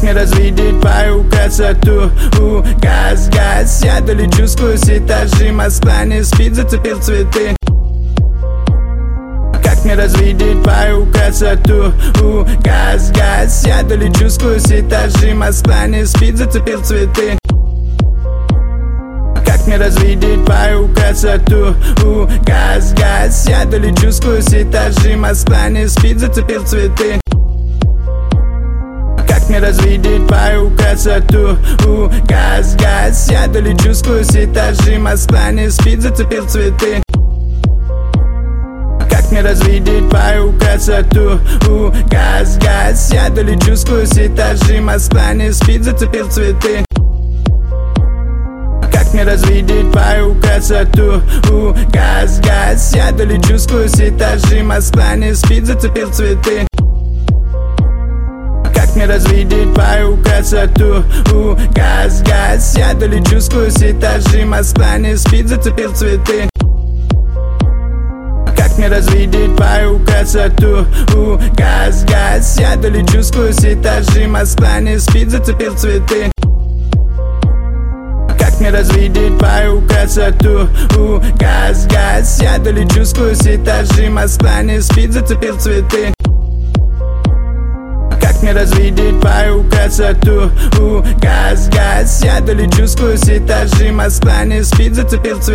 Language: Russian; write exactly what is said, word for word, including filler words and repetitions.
мне развидеть твою красоту? У, газ, газ, я долечу сквозь этажи. Москва не спит, зацепил цветы. Как мне развидеть твою красоту? У, газ, газ, я долечу сквозь этажи. Москва не спит, зацепил цветы. Как мне развидеть твою красоту? У, газ, газ, я долечу сквозь этажи. Москва не спит, зацепил цветы. Как мне развидеть твою красоту? У, газ, газ, я долечу сквозь этажи. Москва не спит, зацепил цветы. Как мне развидеть твою красоту? У, газ, газ, я долечу сквозь этажи. Москва не спит, зацепил цветы. Как мне развидеть твою красоту? У, газ, газ, я долечу сквозь этажи. Москва не спит, зацепил цветы. Как мне развидеть твою красоту? У, газ, газ, я долечу сквозь этажи. Москва не спит, зацепил цветы. Как мне развидеть твою красоту? У, газ, газ, я долечу сквозь этажи. Москва не спит, зацепил цветы. Как мне развидеть твою красоту? У, газ, газ, я долечу сквозь этажи. Москва не спит, зацепил цветы. Как мне развидеть твою красоту? У, газ, газ, я долечу сквозь этажи. Москва не спит, зацепил цветы.